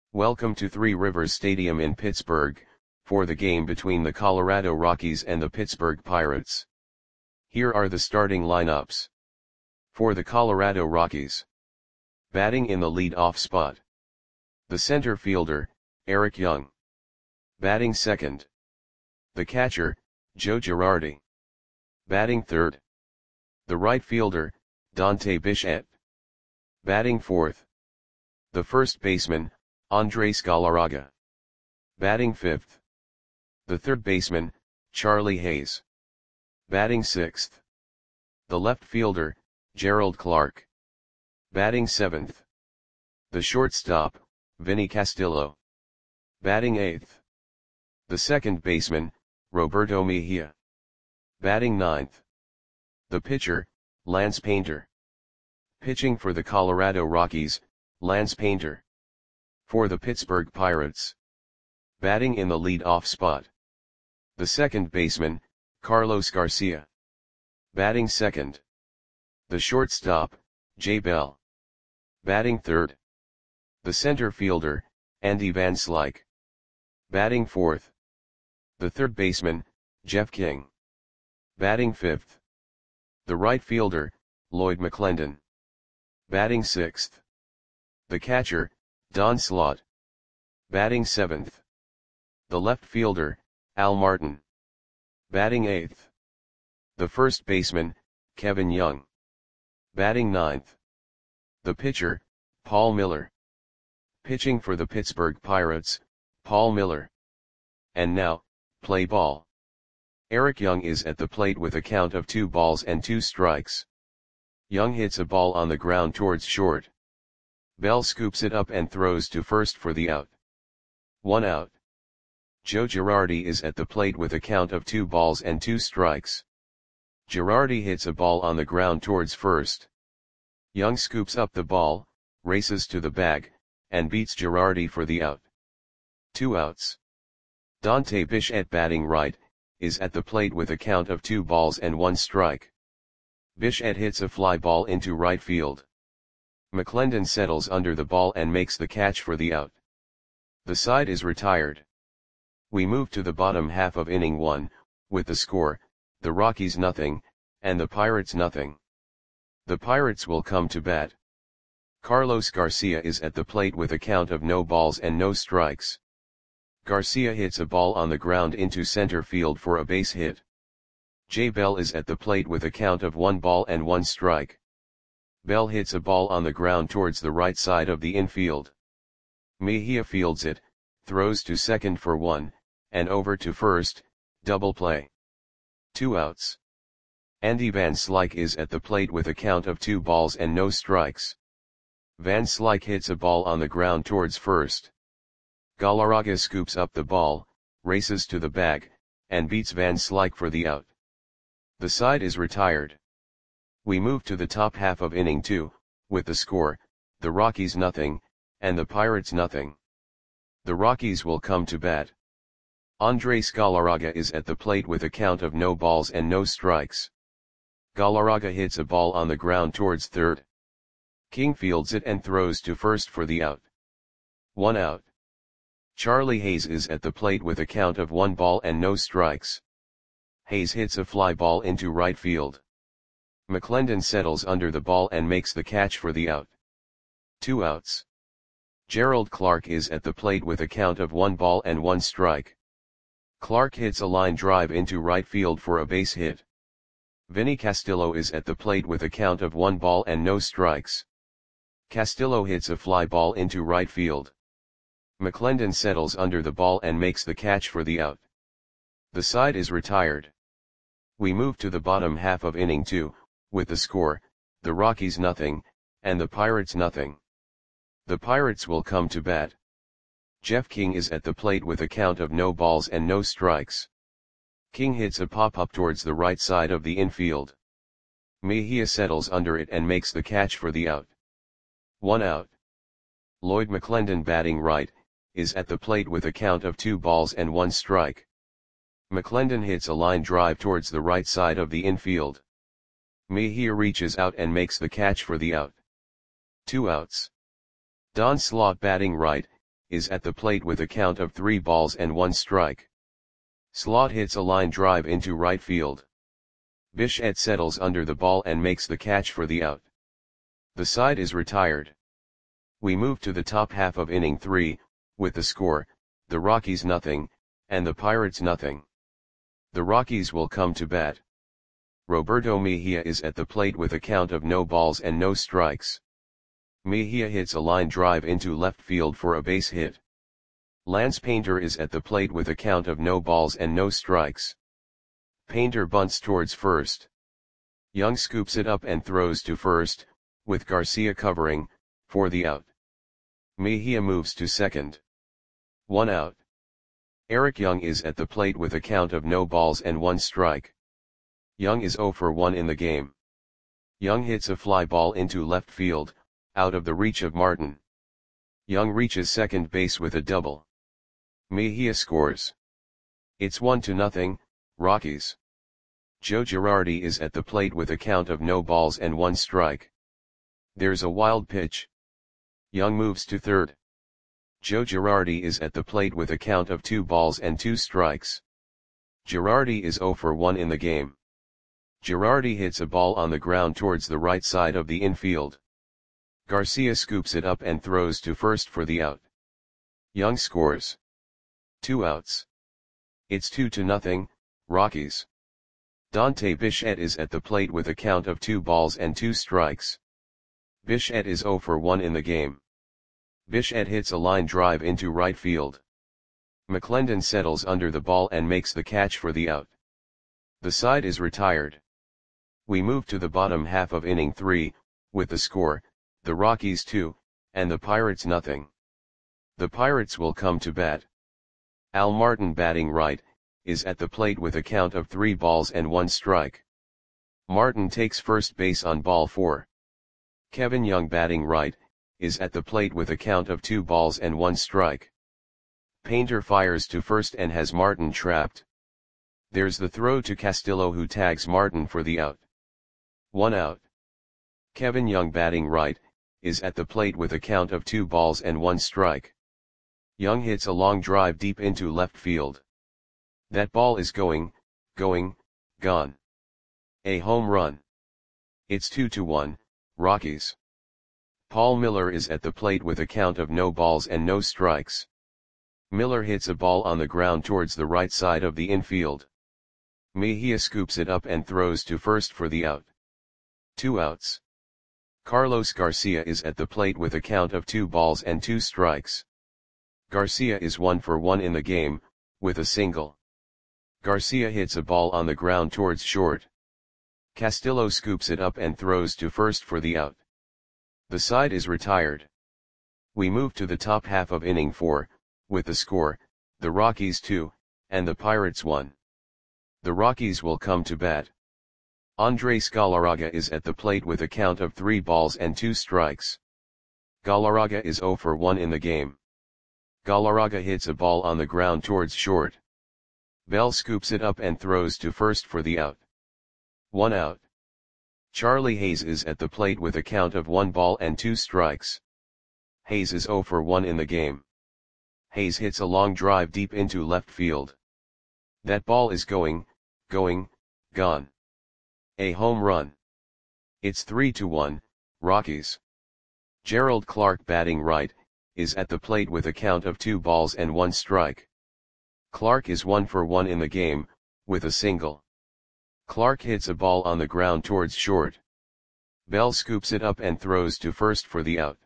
Welcome to Three Rivers Stadium in Pittsburgh, for the game between the Colorado Rockies and the Pittsburgh Pirates. Here are the starting lineups. For the Colorado Rockies. Batting in the lead-off spot. The center fielder, Eric Young. Batting second. The catcher, Joe Girardi. Batting third. The right fielder, Dante Bichette. Batting fourth. The first baseman, Andres Galarraga. Batting fifth. The third baseman, Charlie Hayes. Batting sixth. The left fielder, Gerald Clark. Batting seventh. The shortstop, Vinny Castillo. Batting eighth. The second baseman, Roberto Mejia. Batting ninth. The pitcher, Lance Painter. Pitching for the Colorado Rockies, Lance Painter. For the Pittsburgh Pirates. Batting in the lead-off spot. The second baseman, Carlos Garcia. Batting second. The shortstop, Jay Bell. Batting third. The center fielder, Andy Van Slyke. Batting fourth. The third baseman, Jeff King. Batting fifth. The right fielder, Lloyd McClendon. Batting sixth. The catcher, Don Slaught. Batting seventh. The left fielder, Al Martin. Batting eighth. The first baseman, Kevin Young. Batting ninth. The pitcher, Paul Miller. Pitching for the Pittsburgh Pirates, Paul Miller. And now, play ball. Eric Young is at the plate with a count of 2 balls and 2 strikes. Young hits a ball on the ground towards short. Bell scoops it up and throws to first for the out. 1 out. Joe Girardi is at the plate with a count of 2 balls and 2 strikes. Girardi hits a ball on the ground towards first. Young scoops up the ball, races to the bag, and beats Girardi for the out. 2 outs. Dante Bichette, batting right, is at the plate with a count of 2 balls and 1 strike. Bichette hits a fly ball into right field. McClendon settles under the ball and makes the catch for the out. The side is retired. We move to the bottom half of inning 1, with the score, the Rockies nothing, and the Pirates nothing. The Pirates will come to bat. Carlos Garcia is at the plate with a count of no balls and no strikes. Garcia hits a ball on the ground into center field for a base hit. Jay Bell is at the plate with a count of 1 ball and 1 strike. Bell hits a ball on the ground towards the right side of the infield. Mejia fields it, throws to second for 1, and over to first, double play. 2 outs. Andy Van Slyke is at the plate with a count of 2 balls and no strikes. Van Slyke hits a ball on the ground towards first. Galarraga scoops up the ball, races to the bag, and beats Van Slyke for the out. The side is retired. We move to the top half of inning 2, with the score, the Rockies nothing, and the Pirates nothing. The Rockies will come to bat. Andres Galarraga is at the plate with a count of no balls and no strikes. Galarraga hits a ball on the ground towards third. King fields it and throws to first for the out. 1 out. Charlie Hayes is at the plate with a count of 1 ball and no strikes. Hayes hits a fly ball into right field. McClendon settles under the ball and makes the catch for the out. 2 outs. Gerald Clark is at the plate with a count of 1 ball and 1 strike. Clark hits a line drive into right field for a base hit. Vinny Castillo is at the plate with a count of 1 ball and no strikes. Castillo hits a fly ball into right field. McClendon settles under the ball and makes the catch for the out. The side is retired. We move to the bottom half of inning 2, with the score, the Rockies nothing, and the Pirates nothing. The Pirates will come to bat. Jeff King is at the plate with a count of no balls and no strikes. King hits a pop-up towards the right side of the infield. Mejia settles under it and makes the catch for the out. 1 out. Lloyd McClendon, batting right, is at the plate with a count of 2 balls and 1 strike. McClendon hits a line drive towards the right side of the infield. Mejia reaches out and makes the catch for the out. 2 outs. Don Slaught, batting right, is at the plate with a count of 3 balls and 1 strike. Slot hits a line drive into right field. Bichette settles under the ball and makes the catch for the out. The side is retired. We move to the top half of inning 3, with the score, the Rockies nothing, and the Pirates nothing. The Rockies will come to bat. Roberto Mejia is at the plate with a count of no balls and no strikes. Mejia hits a line drive into left field for a base hit. Lance Painter is at the plate with a count of no balls and no strikes. Painter bunts towards first. Young scoops it up and throws to first, with Garcia covering, for the out. Mejia moves to second. 1 out. Eric Young is at the plate with a count of no balls and 1 strike. Young is 0 for 1 in the game. Young hits a fly ball into left field, out of the reach of Martin. Young reaches second base with a double. Mejia scores. It's 1-0, Rockies. Joe Girardi is at the plate with a count of no balls and 1 strike. There's a wild pitch. Young moves to third. Joe Girardi is at the plate with a count of 2 balls and 2 strikes. Girardi is 0 for 1 in the game. Girardi hits a ball on the ground towards the right side of the infield. Garcia scoops it up and throws to first for the out. Young scores. 2 outs. It's 2-0, Rockies. Dante Bichette is at the plate with a count of 2 balls and 2 strikes. Bichette is 0 for 1 in the game. Bichette hits a line drive into right field. McClendon settles under the ball and makes the catch for the out. The side is retired. We move to the bottom half of inning 3, with the score, the Rockies 2, and the Pirates nothing. The Pirates will come to bat. Al Martin batting right, is at the plate with a count of 3 balls and 1 strike. Martin takes first base on ball 4. Kevin Young batting right, is at the plate with a count of 2 balls and 1 strike. Painter fires to first and has Martin trapped. There's the throw to Castillo who tags Martin for the out. 1 out. Kevin Young batting right, is at the plate with a count of 2 balls and 1 strike. Young hits a long drive deep into left field. That ball is going, gone. A home run. It's 2-1, Rockies. Paul Miller is at the plate with a count of no balls and no strikes. Miller hits a ball on the ground towards the right side of the infield. Mejia scoops it up and throws to first for the out. 2 outs. Carlos Garcia is at the plate with a count of 2 balls and 2 strikes. Garcia is 1 for 1 in the game, with a single. Garcia hits a ball on the ground towards short. Castillo scoops it up and throws to first for the out. The side is retired. We move to the top half of inning 4, with the score, the Rockies 2, and the Pirates 1. The Rockies will come to bat. Andres Galarraga is at the plate with a count of 3 balls and 2 strikes. Galarraga is 0 for 1 in the game. Galarraga hits a ball on the ground towards short. Bell scoops it up and throws to first for the out. 1 out. Charlie Hayes is at the plate with a count of 1 ball and 2 strikes. Hayes is 0 for 1 in the game. Hayes hits a long drive deep into left field. That ball is going, gone. A home run. It's 3-1, Rockies. Gerald Clark batting right, is at the plate with a count of 2 balls and 1 strike. Clark is 1 for 1 in the game, with a single. Clark hits a ball on the ground towards short. Bell scoops it up and throws to first for the out.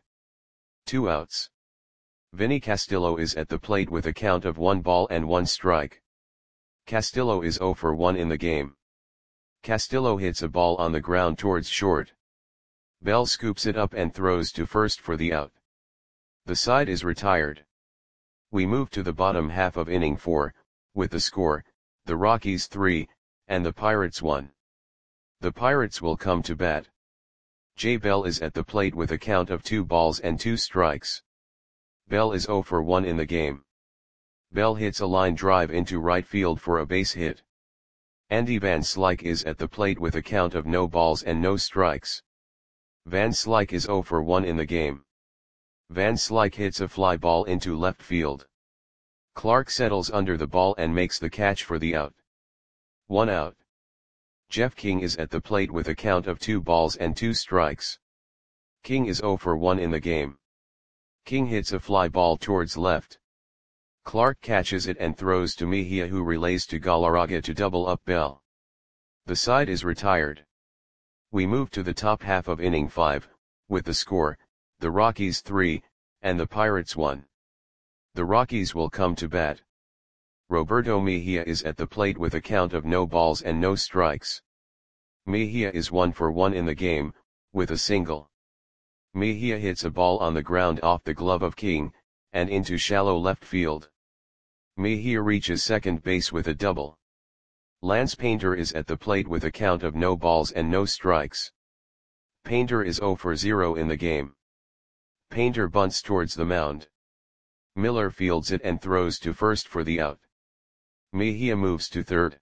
2 outs. Vinny Castillo is at the plate with a count of 1 ball and 1 strike. Castillo is 0 for 1 in the game. Castillo hits a ball on the ground towards short. Bell scoops it up and throws to first for the out. The side is retired. We move to the bottom half of inning 4, with the score, the Rockies 3, and the Pirates 1. The Pirates will come to bat. Jay Bell is at the plate with a count of 2 balls and 2 strikes. Bell is 0 for 1 in the game. Bell hits a line drive into right field for a base hit. Andy Van Slyke is at the plate with a count of no balls and no strikes. Van Slyke is 0 for 1 in the game. Van Slyke hits a fly ball into left field. Clark settles under the ball and makes the catch for the out. 1 out. Jeff King is at the plate with a count of 2 balls and 2 strikes. King is 0 for 1 in the game. King hits a fly ball towards left. Clark catches it and throws to Mejia, who relays to Galarraga to double up Bell. The side is retired. We move to the top half of inning 5, with the score, the Rockies 3, and the Pirates 1. The Rockies will come to bat. Roberto Mejia is at the plate with a count of no balls and no strikes. Mejia is 1 for 1 in the game, with a single. Mejia hits a ball on the ground off the glove of King, and into shallow left field. Mejia reaches second base with a double. Lance Painter is at the plate with a count of no balls and no strikes. Painter is 0 for 0 in the game. Painter bunts towards the mound. Miller fields it and throws to first for the out. Mejia moves to third.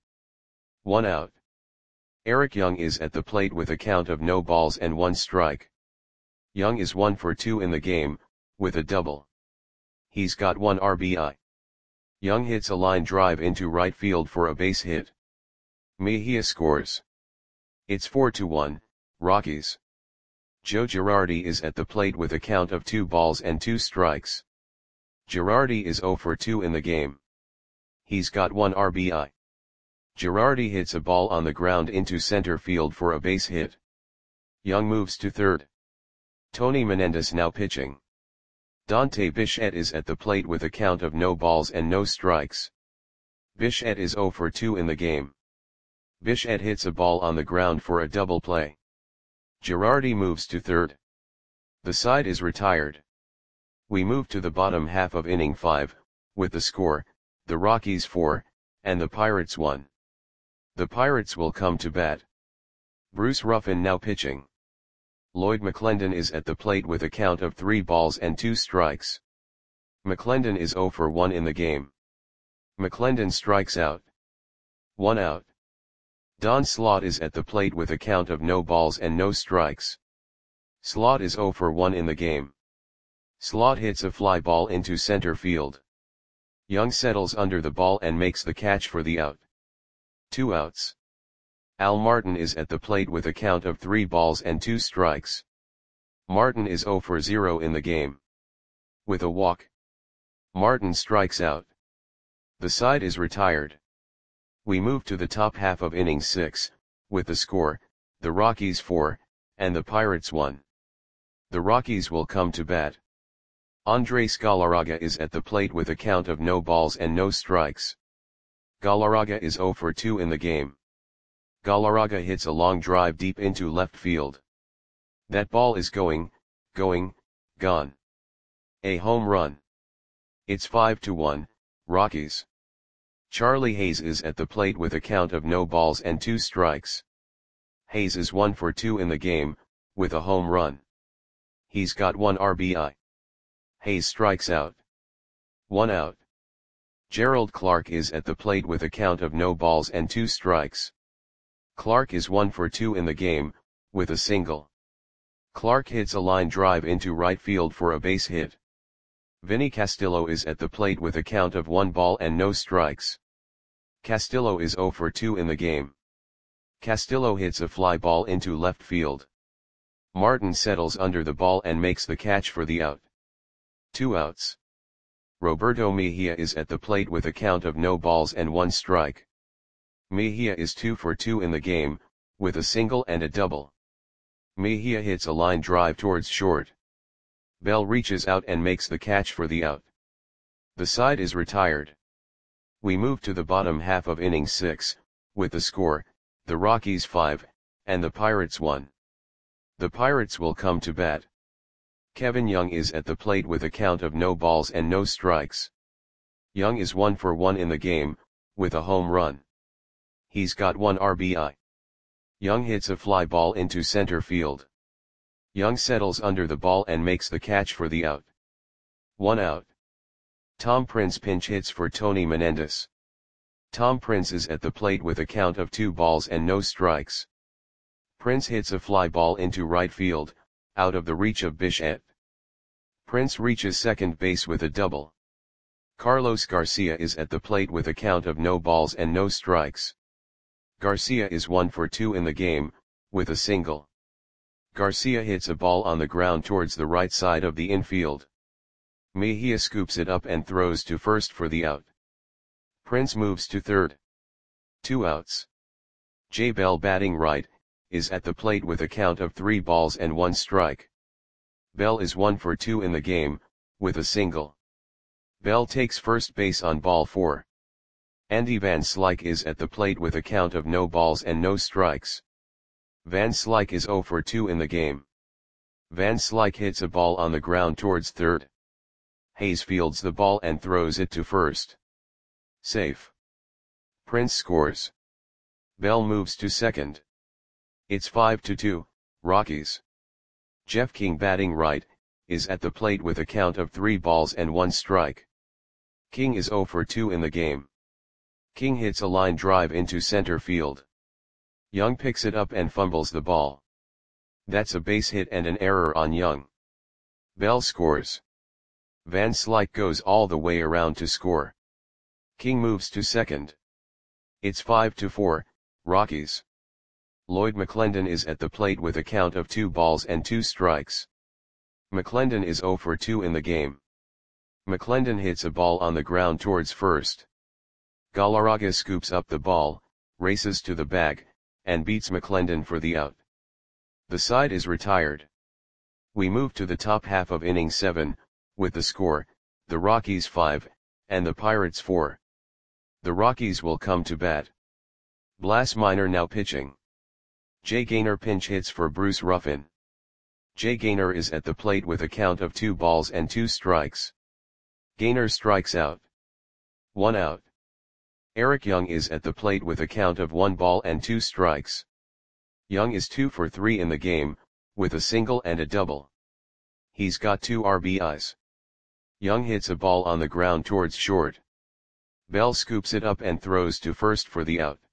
1 out. Eric Young is at the plate with a count of no balls and 1 strike. Young is 1 for 2 in the game, with a double. He's got 1 RBI. Young hits a line drive into right field for a base hit. Mejia scores. It's 4-1, Rockies. Joe Girardi is at the plate with a count of 2 balls and 2 strikes. Girardi is 0 for 2 in the game. He's got 1 RBI. Girardi hits a ball on the ground into center field for a base hit. Young moves to third. Tony Menendez now pitching. Dante Bichette is at the plate with a count of no balls and no strikes. Bichette is 0 for 2 in the game. Bichette hits a ball on the ground for a double play. Girardi moves to third. The side is retired. We move to the bottom half of inning 5, with the score, the Rockies 4, and the Pirates 1. The Pirates will come to bat. Bruce Ruffin now pitching. Lloyd McClendon is at the plate with a count of 3 balls and 2 strikes. McClendon is 0 for 1 in the game. McClendon strikes out. 1 out. Don Slaught is at the plate with a count of no balls and no strikes. Slaught is 0 for 1 in the game. Slaught hits a fly ball into center field. Young settles under the ball and makes the catch for the out. 2 outs. Al Martin is at the plate with a count of 3 balls and 2 strikes. Martin is 0 for 0 in the game. With a walk, Martin strikes out. The side is retired. We move to the top half of inning 6, with the score, the Rockies 4, and the Pirates 1. The Rockies will come to bat. Andres Galarraga is at the plate with a count of no balls and no strikes. Galarraga is 0 for 2 in the game. Galarraga hits a long drive deep into left field. That ball is gone. A home run. It's 5-1, Rockies. Charlie Hayes is at the plate with a count of no balls and 2 strikes. Hayes is 1 for 2 in the game, with a home run. He's got 1 RBI. Hayes strikes out. 1 out. Gerald Clark is at the plate with a count of no balls and 2 strikes. Clark is 1 for 2 in the game, with a single. Clark hits a line drive into right field for a base hit. Vinny Castillo is at the plate with a count of 1 ball and no strikes. Castillo is 0 for 2 in the game. Castillo hits a fly ball into left field. Martin settles under the ball and makes the catch for the out. 2 outs. Roberto Mejia is at the plate with a count of no balls and 1 strike. Mejia is 2 for 2 in the game, with a single and a double. Mejia hits a line drive towards short. Bell reaches out and makes the catch for the out. The side is retired. We move to the bottom half of inning 6, with the score, the Rockies 5, and the Pirates 1. The Pirates will come to bat. Kevin Young is at the plate with a count of no balls and no strikes. Young is 1 for 1 in the game, with a home run. He's got 1 RBI. Young hits a fly ball into center field. Young settles under the ball and makes the catch for the out. 1 out. Tom Prince pinch hits for Tony Menendez. Tom Prince is at the plate with a count of 2 balls and no strikes. Prince hits a fly ball into right field, out of the reach of Bichette. Prince reaches second base with a double. Carlos Garcia is at the plate with a count of no balls and no strikes. Garcia is 1 for 2 in the game, with a single. Garcia hits a ball on the ground towards the right side of the infield. Mejia scoops it up and throws to first for the out. Prince moves to third. 2 outs. J. Bell, batting right, is at the plate with a count of 3 balls and 1 strike. Bell is 1 for 2 in the game, with a single. Bell takes first base on ball 4. Andy Van Slyke is at the plate with a count of no balls and no strikes. Van Slyke is 0 for 2 in the game. Van Slyke hits a ball on the ground towards third. Hayes fields the ball and throws it to first. Safe. Prince scores. Bell moves to second. It's 5-2, Rockies. Jeff King, batting right, is at the plate with a count of 3 balls and 1 strike. King is 0 for 2 in the game. King hits a line drive into center field. Young picks it up and fumbles the ball. That's a base hit and an error on Young. Bell scores. Van Slyke goes all the way around to score. King moves to second. It's 5-4, Rockies. Lloyd McClendon is at the plate with a count of 2 balls and 2 strikes. McClendon is 0 for 2 in the game. McClendon hits a ball on the ground towards first. Galarraga scoops up the ball, races to the bag, and beats McClendon for the out. The side is retired. We move to the top half of inning 7, with the score, the Rockies 5, and the Pirates 4. The Rockies will come to bat. Blas Minor now pitching. Jay Gaynor pinch hits for Bruce Ruffin. Jay Gaynor is at the plate with a count of 2 balls and 2 strikes. Gaynor strikes out. 1 out. Eric Young is at the plate with a count of 1 ball and 2 strikes. Young is 2 for 3 in the game, with a single and a double. He's got 2 RBIs. Young hits a ball on the ground towards short. Bell scoops it up and throws to first for the out.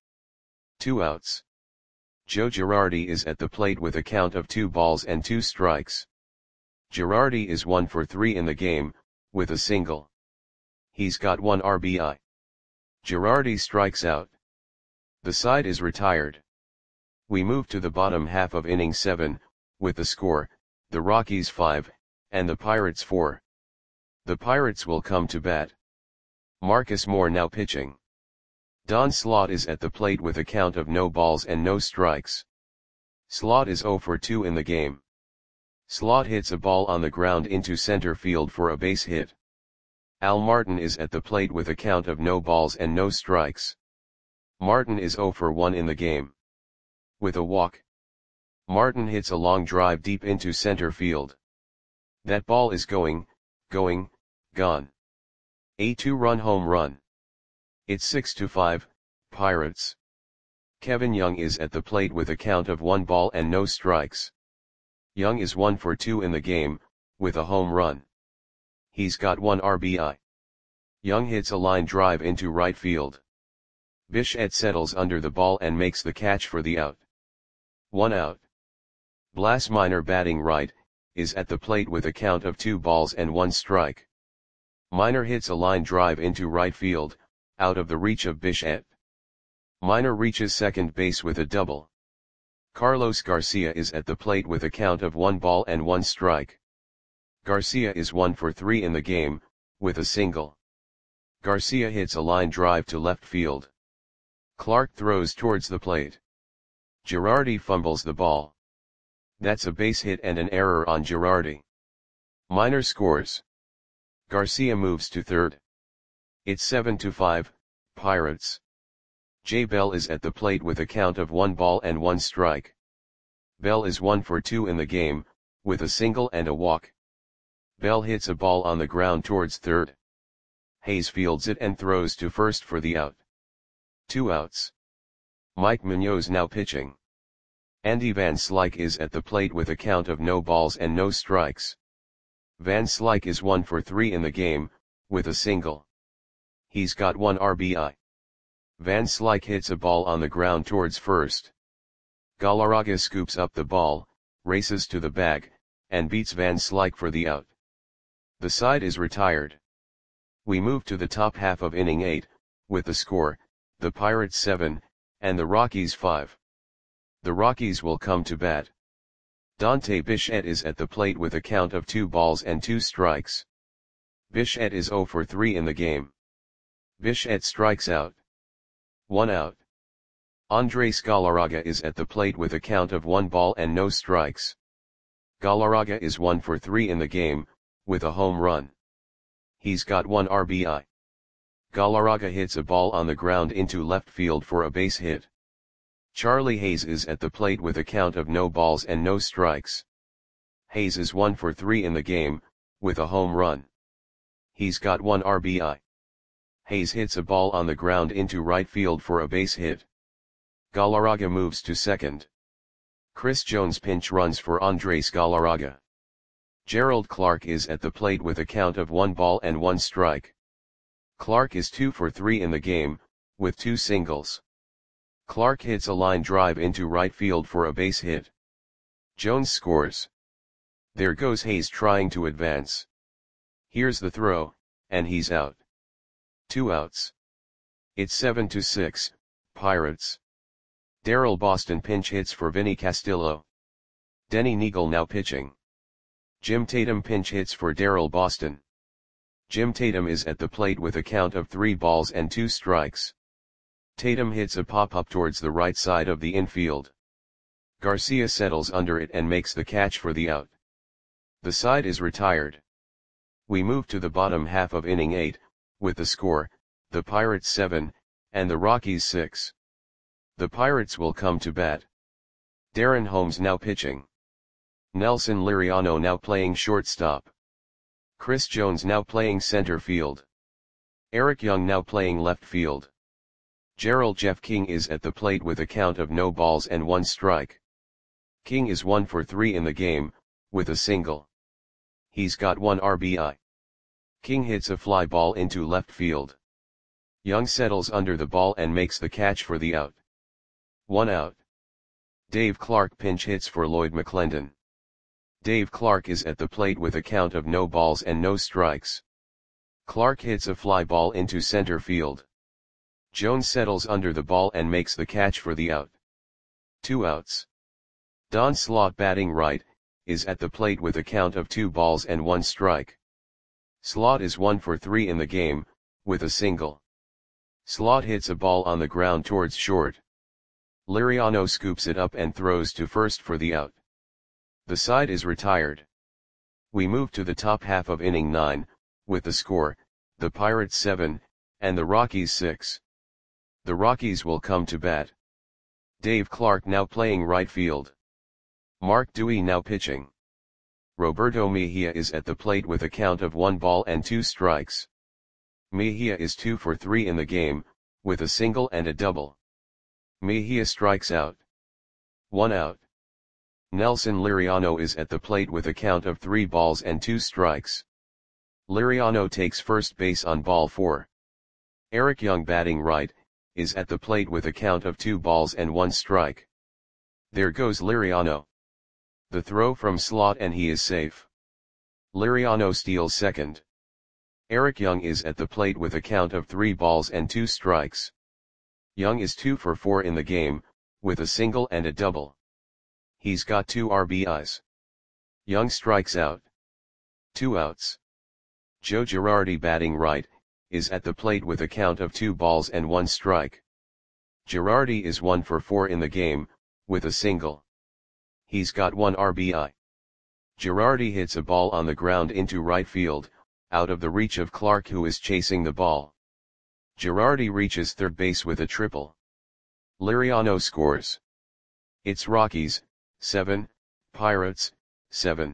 2 outs. Joe Girardi is at the plate with a count of 2 balls and 2 strikes. Girardi is 1 for 3 in the game, with a single. He's got 1 RBI. Girardi strikes out. The side is retired. We move to the bottom half of inning 7, with the score, the Rockies 5, and the Pirates 4. The Pirates will come to bat. Marcus Moore now pitching. Don Slaught is at the plate with a count of no balls and no strikes. Slaught is 0 for 2 in the game. Slaught hits a ball on the ground into center field for a base hit. Al Martin is at the plate with a count of no balls and no strikes. Martin is 0 for 1 in the game. With a walk. Martin hits a long drive deep into center field. That ball is gone. A 2-run home run. It's 6-5, Pirates. Kevin Young is at the plate with a count of 1 ball and no strikes. Young is 1 for 2 in the game, with a home run. He's got 1 RBI. Young hits a line drive into right field. Bichette settles under the ball and makes the catch for the out. 1 out. Blas Minor, batting right, is at the plate with a count of 2 balls and 1 strike. Minor hits a line drive into right field, out of the reach of Bichette. Minor reaches second base with a double. Carlos Garcia is at the plate with a count of 1 ball and 1 strike. Garcia is 1 for 3 in the game, with a single. Garcia hits a line drive to left field. Clark throws towards the plate. Girardi fumbles the ball. That's a base hit and an error on Girardi. Minor scores. Garcia moves to third. It's 7-5, Pirates. J. Bell is at the plate with a count of 1 ball and 1 strike. Bell is 1 for 2 in the game, with a single and a walk. Bell hits a ball on the ground towards third. Hayes fields it and throws to first for the out. 2 outs. Mike Munoz now pitching. Andy Van Slyke is at the plate with a count of no balls and no strikes. Van Slyke is 1 for 3 in the game, with a single. He's got 1 RBI. Van Slyke hits a ball on the ground towards first. Galarraga scoops up the ball, races to the bag, and beats Van Slyke for the out. The side is retired. We move to the top half of inning 8, with the score, the Pirates 7, and the Rockies 5. The Rockies will come to bat. Dante Bichette is at the plate with a count of 2 balls and 2 strikes. Bichette is 0 for 3 in the game. Bichette strikes out. 1 out. Andres Galarraga is at the plate with a count of 1 ball and no strikes. Galarraga is 1 for 3 in the game, with a home run. He's got 1 RBI. Galarraga hits a ball on the ground into left field for a base hit. Charlie Hayes is at the plate with a count of no balls and no strikes. Hayes is 1 for 3 in the game, with a home run. He's got 1 RBI. Hayes hits a ball on the ground into right field for a base hit. Galarraga moves to second. Chris Jones pinch runs for Andres Galarraga. Gerald Clark is at the plate with a count of 1 ball and 1 strike. Clark is 2 for 3 in the game, with 2 singles. Clark hits a line drive into right field for a base hit. Jones scores. There goes Hayes trying to advance. Here's the throw, and he's out. 2 outs. It's 7-6, Pirates. Darryl Boston pinch hits for Vinny Castillo. Denny Neagle now pitching. Jim Tatum pinch hits for Darryl Boston. Jim Tatum is at the plate with a count of 3 balls and 2 strikes. Tatum hits a pop-up towards the right side of the infield. Garcia settles under it and makes the catch for the out. The side is retired. We move to the bottom half of inning 8, with the score, the Pirates 7, and the Rockies 6. The Pirates will come to bat. Darren Holmes now pitching. Nelson Liriano now playing shortstop. Chris Jones now playing center field. Eric Young now playing left field. Gerald Jeff King is at the plate with a count of no balls and 1 strike. King is 1 for 3 in the game, with a single. He's got 1 RBI. King hits a fly ball into left field. Young settles under the ball and makes the catch for the out. 1 out. Dave Clark pinch hits for Lloyd McClendon. Dave Clark is at the plate with a count of no balls and no strikes. Clark hits a fly ball into center field. Jones settles under the ball and makes the catch for the out. 2 outs. Don Slaught batting right, is at the plate with a count of 2 balls and 1 strike. Slaught is 1 for 3 in the game, with a single. Slaught hits a ball on the ground towards short. Liriano scoops it up and throws to first for the out. The side is retired. We move to the top half of inning 9, with the score, the Pirates 7, and the Rockies 6. The Rockies will come to bat. Dave Clark now playing right field. Mark Dewey now pitching. Roberto Mejia is at the plate with a count of 1 ball and 2 strikes. Mejia is 2 for 3 in the game, with a single and a double. Mejia strikes out. 1 out. Nelson Liriano is at the plate with a count of 3 balls and 2 strikes. Liriano takes first base on ball 4. Eric Young batting right, is at the plate with a count of 2 balls and 1 strike. There goes Liriano. The throw from Slaught and he is safe. Liriano steals second. Eric Young is at the plate with a count of 3 balls and 2 strikes. Young is 2 for 4 in the game, with a single and a double. He's got 2 RBIs. Young strikes out. 2 outs. Joe Girardi batting right, is at the plate with a count of 2 balls and 1 strike. Girardi is 1 for 4 in the game, with a single. He's got 1 RBI. Girardi hits a ball on the ground into right field, out of the reach of Clark who is chasing the ball. Girardi reaches third base with a triple. Liriano scores. It's Rockies 7, Pirates 7.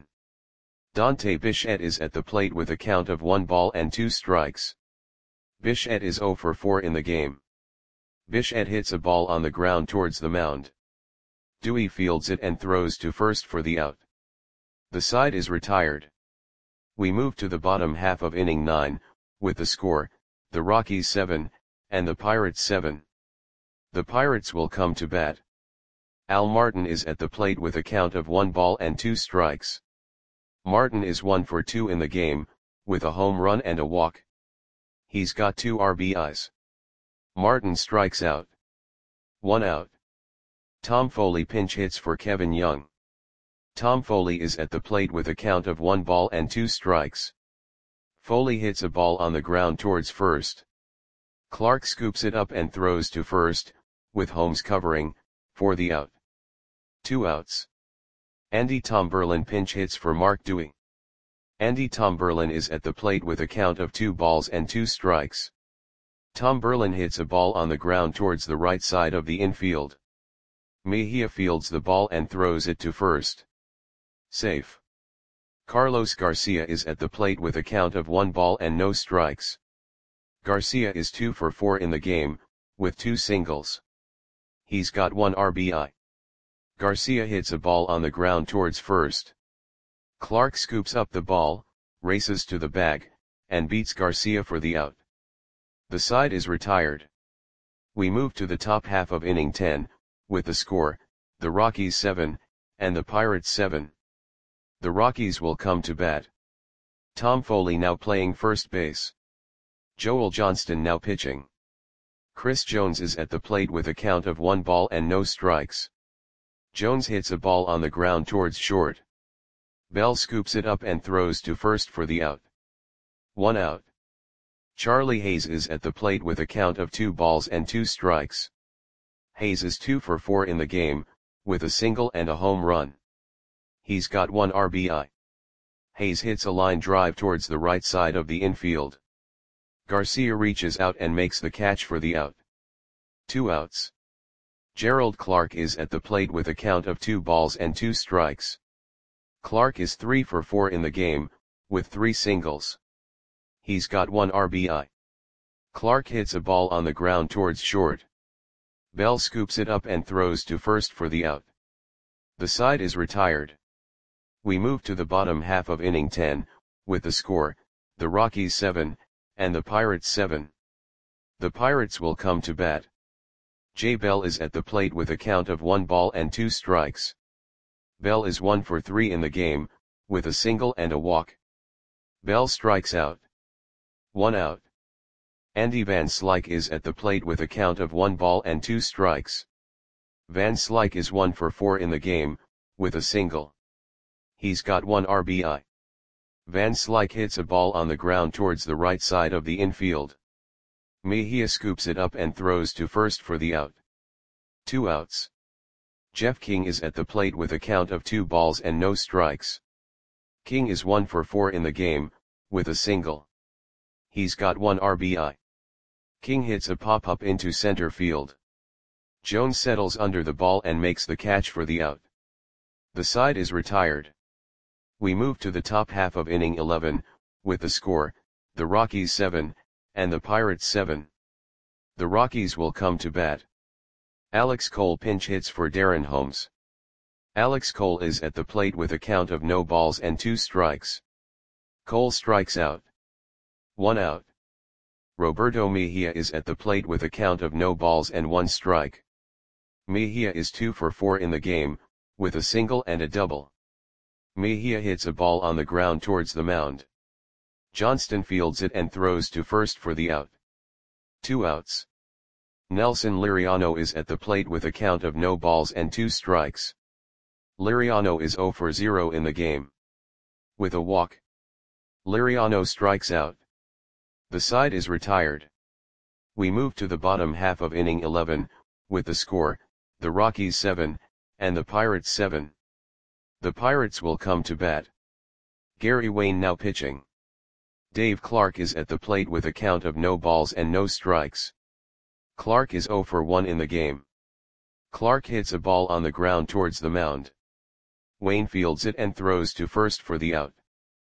Dante Bichette is at the plate with a count of 1 ball and 2 strikes. Bichette is 0 for 4 in the game. Bichette hits a ball on the ground towards the mound. Dewey fields it and throws to first for the out. The side is retired. We move to the bottom half of inning 9, with the score, the Rockies 7, and the Pirates 7. The Pirates will come to bat. Al Martin is at the plate with a count of 1 ball and 2 strikes. Martin is 1 for 2 in the game, with a home run and a walk. He's got 2 RBIs. Martin strikes out. 1 out. Tom Foley pinch hits for Kevin Young. Tom Foley is at the plate with a count of 1 ball and 2 strikes. Foley hits a ball on the ground towards first. Clark scoops it up and throws to first, with Holmes covering, for the out. 2 outs. Andy Tomberlin pinch hits for Mark Dewey. Andy Tomberlin is at the plate with a count of 2 balls and 2 strikes. Tomberlin hits a ball on the ground towards the right side of the infield. Mejia fields the ball and throws it to first. Safe. Carlos Garcia is at the plate with a count of 1 ball and no strikes. Garcia is 2 for 4 in the game, with 2 singles. He's got 1 RBI. Garcia hits a ball on the ground towards first. Clark scoops up the ball, races to the bag, and beats Garcia for the out. The side is retired. We move to the top half of inning 10, with the score, the Rockies 7, and the Pirates 7. The Rockies will come to bat. Tom Foley now playing first base. Joel Johnston now pitching. Chris Jones is at the plate with a count of 1 ball and no strikes. Jones hits a ball on the ground towards short. Bell scoops it up and throws to first for the out. 1 out. Charlie Hayes is at the plate with a count of 2 balls and 2 strikes. Hayes is 2 for 4 in the game, with a single and a home run. He's got 1 RBI. Hayes hits a line drive towards the right side of the infield. Garcia reaches out and makes the catch for the out. 2 outs. Gerald Clark is at the plate with a count of 2 balls and 2 strikes. Clark is 3 for 4 in the game, with 3 singles. He's got 1 RBI. Clark hits a ball on the ground towards short. Bell scoops it up and throws to first for the out. The side is retired. We move to the bottom half of inning 10, with the score, the Rockies 7, and the Pirates 7. The Pirates will come to bat. Jay Bell is at the plate with a count of 1 ball and 2 strikes. Bell is 1 for 3 in the game, with a single and a walk. Bell strikes out. 1 out. Andy Van Slyke is at the plate with a count of 1 ball and 2 strikes. Van Slyke is 1 for 4 in the game, with a single. He's got 1 RBI. Van Slyke hits a ball on the ground towards the right side of the infield. Mejia scoops it up and throws to first for the out. 2 outs. Jeff King is at the plate with a count of 2 balls and no strikes. King is 1 for 4 in the game, with a single. He's got 1 RBI. King hits a pop-up into center field. Jones settles under the ball and makes the catch for the out. The side is retired. We move to the top half of inning 11, with the score, the Rockies 7, and the Pirates 7. The Rockies will come to bat. Alex Cole pinch hits for Darren Holmes. Alex Cole is at the plate with a count of no balls and 2 strikes. Cole strikes out. 1 out. Roberto Mejia is at the plate with a count of no balls and 1 strike. Mejia is 2 for 4 in the game, with a single and a double. Mejia hits a ball on the ground towards the mound. Johnston fields it and throws to first for the out. 2 outs. Nelson Liriano is at the plate with a count of no balls and 2 strikes. Liriano is 0 for 0 in the game. With a walk. Liriano strikes out. The side is retired. We move to the bottom half of inning 11, with the score, the Rockies 7, and the Pirates 7. The Pirates will come to bat. Gary Wayne now pitching. Dave Clark is at the plate with a count of no balls and no strikes. Clark is 0 for 1 in the game. Clark hits a ball on the ground towards the mound. Wayne fields it and throws to first for the out.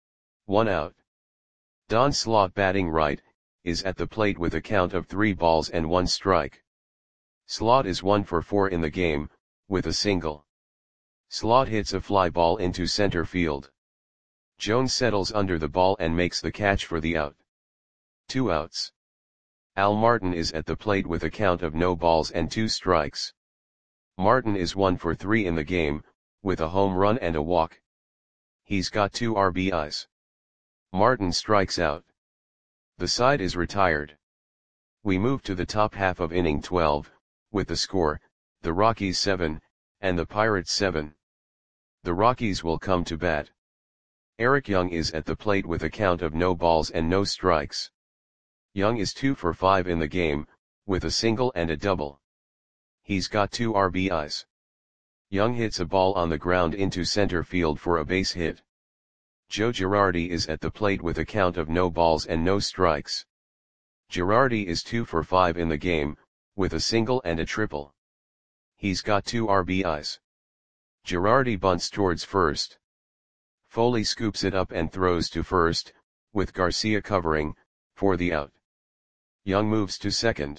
1 out. Don Slaught batting right, is at the plate with a count of 3 balls and 1 strike. Slaught is 1 for 4 in the game, with a single. Slaught hits a fly ball into center field. Jones settles under the ball and makes the catch for the out. 2 outs. Al Martin is at the plate with a count of no balls and 2 strikes. Martin is 1 for 3 in the game, with a home run and a walk. He's got 2 RBIs. Martin strikes out. The side is retired. We move to the top half of inning 12, with the score, the Rockies 7, and the Pirates 7. The Rockies will come to bat. Eric Young is at the plate with a count of no balls and no strikes. Young is 2 for 5 in the game, with a single and a double. He's got 2 RBIs. Young hits a ball on the ground into center field for a base hit. Joe Girardi is at the plate with a count of no balls and no strikes. Girardi is 2 for 5 in the game, with a single and a triple. He's got 2 RBIs. Girardi bunts towards first. Foley scoops it up and throws to first, with Garcia covering, for the out. Young moves to second.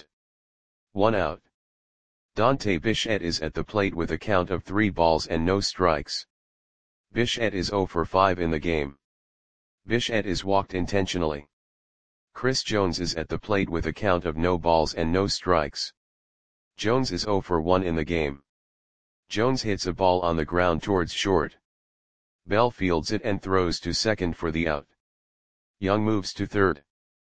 1 out. Dante Bichette is at the plate with a count of 3 balls and no strikes. Bichette is 0 for 5 in the game. Bichette is walked intentionally. Chris Jones is at the plate with a count of no balls and no strikes. Jones is 0 for 1 in the game. Jones hits a ball on the ground towards short. Bell fields it and throws to second for the out. Young moves to third.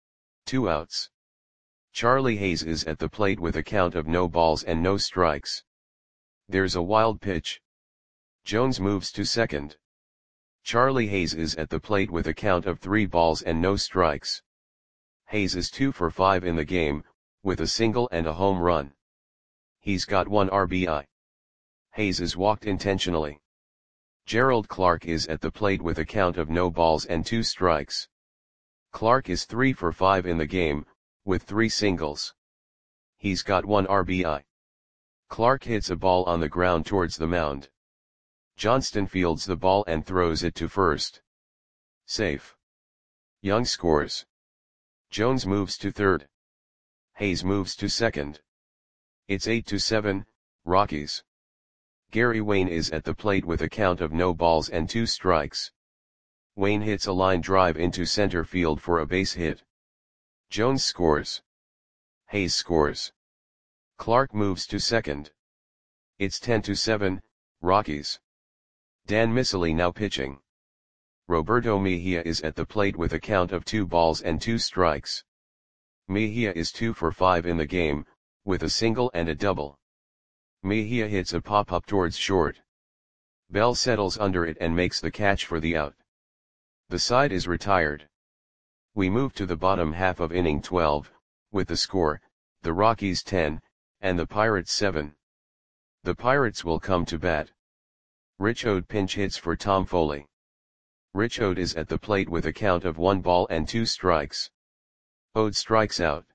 2 outs. Charlie Hayes is at the plate with a count of no balls and no strikes. There's a wild pitch. Jones moves to second. Charlie Hayes is at the plate with a count of 3 balls and no strikes. Hayes is 2 for 5 in the game, with a single and a home run. He's got 1 RBI. Hayes is walked intentionally. Gerald Clark is at the plate with a count of no balls and 2 strikes. Clark is 3 for 5 in the game, with 3 singles. He's got 1 RBI. Clark hits a ball on the ground towards the mound. Johnston fields the ball and throws it to first. Safe. Young scores. Jones moves to third. Hayes moves to second. It's 8-7, Rockies. Gary Wayne is at the plate with a count of no balls and 2 strikes. Wayne hits a line drive into center field for a base hit. Jones scores. Hayes scores. Clark moves to second. It's 10-7, Rockies. Dan Miceli now pitching. Roberto Mejia is at the plate with a count of 2 balls and 2 strikes. Mejia is 2 for 5 in the game, with a single and a double. Mejia hits a pop-up towards short. Bell settles under it and makes the catch for the out. The side is retired. We move to the bottom half of inning 12, with the score, the Rockies 10, and the Pirates 7. The Pirates will come to bat. Rich Ode pinch hits for Tom Foley. Rich Ode is at the plate with a count of 1 ball and 2 strikes. Ode strikes out.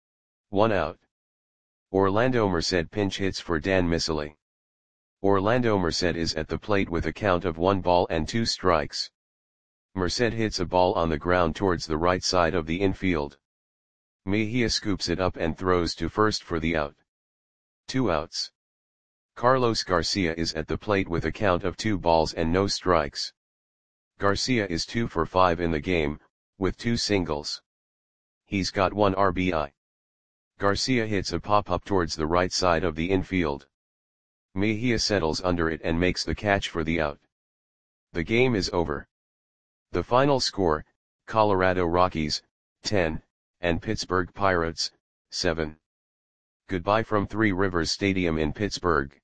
1 out. Orlando Merced pinch hits for Dan Miceli. Orlando Merced is at the plate with a count of 1 ball and 2 strikes. Merced hits a ball on the ground towards the right side of the infield. Mejia scoops it up and throws to first for the out. 2 outs. Carlos Garcia is at the plate with a count of 2 balls and no strikes. Garcia is 2 for 5 in the game, with 2 singles. He's got 1 RBI. Garcia hits a pop-up towards the right side of the infield. Mejia settles under it and makes the catch for the out. The game is over. The final score, Colorado Rockies, 10, and Pittsburgh Pirates, 7. Goodbye from Three Rivers Stadium in Pittsburgh.